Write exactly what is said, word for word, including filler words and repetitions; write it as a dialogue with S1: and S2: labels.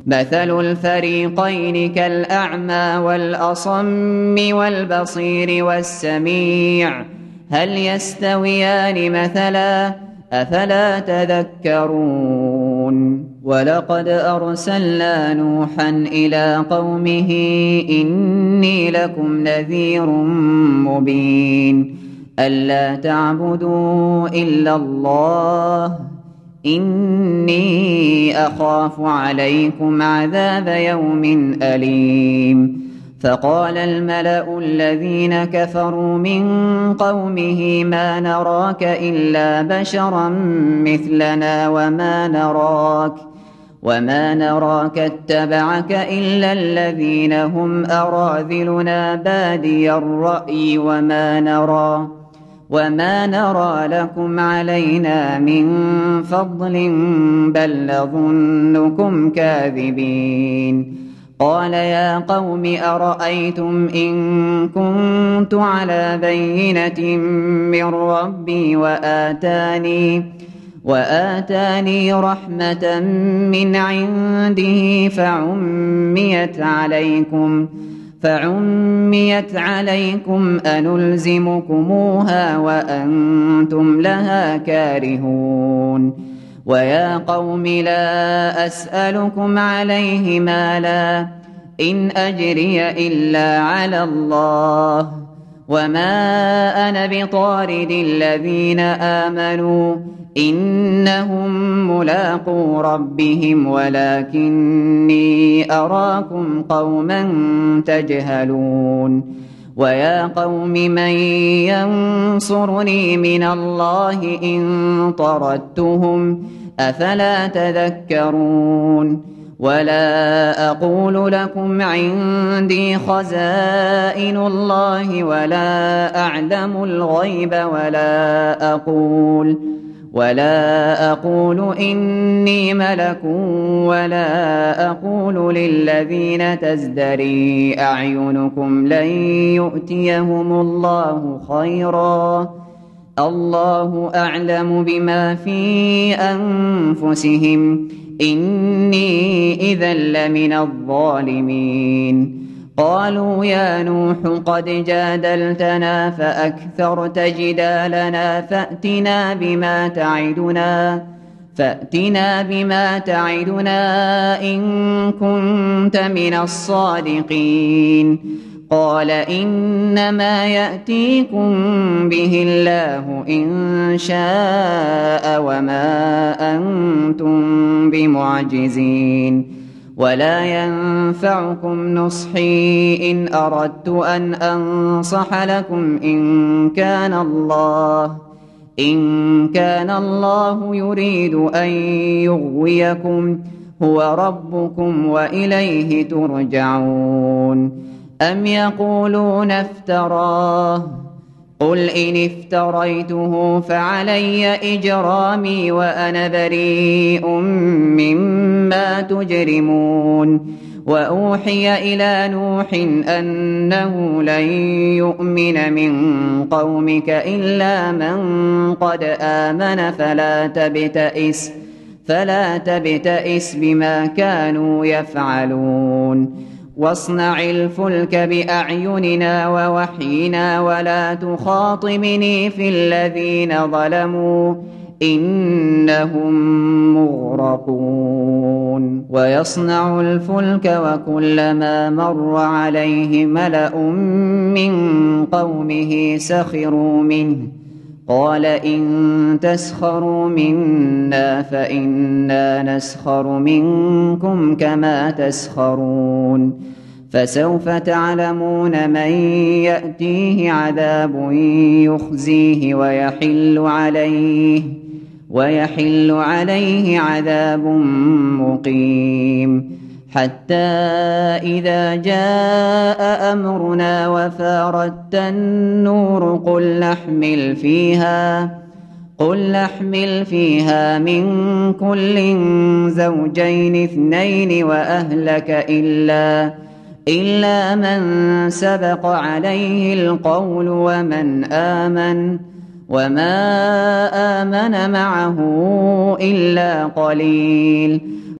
S1: مثل الفريقين كالأعمى والأصم والبصير والسميع هل يستويان مثلا أفلا تذكرون ولقد أرسلنا نوحا إلى قومه إني لكم نذير مبين ألا تعبدوا إلا الله إني أخاف عليكم عذاب يوم أليم فقال الملأ الذين كفروا من قومه ما نراك إلا بشرا مثلنا وما نراك وما نراك اتبعك إلا الذين هم أراذلنا بادي الرأي وما نرى وما نرى لكم علينا من فضل بل نظنكم كاذبين قال يا قوم أرأيتم إن كنت على بينة من ربي وآتاني وآتاني رحمة من عنده فعميت عليكم فعميت عليكم أنلزمكموها وأنتم لها كارهون ويا قوم لا أسألكم عليه مالا إن أجري إلا على الله وما أنا بطارد الذين آمنوا إنهم ملاقو ربهم ولكني أراكم قوما تجهلون ويا قوم من ينصرني من الله إن طردتهم أفلا تذكرون ولا أقول لكم عندي خزائن الله ولا أعلم الغيب ولا أقول ولا أقول إني ملك ولا أقول للذين تزدري أعينكم لن يؤتيهم الله خيرا الله أعلم بما في أنفسهم إني إذا لمن الظالمين قالوا يا نوح قد جادلتنا فأكثرت جدالنا فأتنا بما تعدنا فأتنا بما تعدنا إن كنت من الصادقين قال إنما يأتيكم به الله إن شاء وما أنتم بمعجزين ولا ينفعكم نصحي إن أردت أن أنصح لكم إن كان الله إن كان الله يريد أن يغويكم هو ربكم وإليه ترجعون أم يقولون افتراه قل إن افتريته فعلي إجرامي وأنا بريء مما تجرمون وأوحي إلى نوح أنه لن يؤمن من قومك إلا من قد آمن فلا تبتئس فلا تبتئس بما كانوا يفعلون واصنع الفلك بأعيننا ووحينا ولا تخاطبني في الذين ظلموا إنهم مغرقون ويصنع الفلك وكلما مر عليه ملأ من قومه سخروا منه قال إن تسخروا منا فإنا نسخر منكم كما تسخرون فسوف تعلمون من يأتيه عذاب يخزيه ويحل عليه ويحل عليه عذاب مقيم حتى إذا جاء أمرنا وفارت النور قل نحمل فيها قل نحمل فيها من كل زوجين اثنين وأهلك إلا إلا من سبق عليه القول ومن آمن وما آمن معه إلا قليل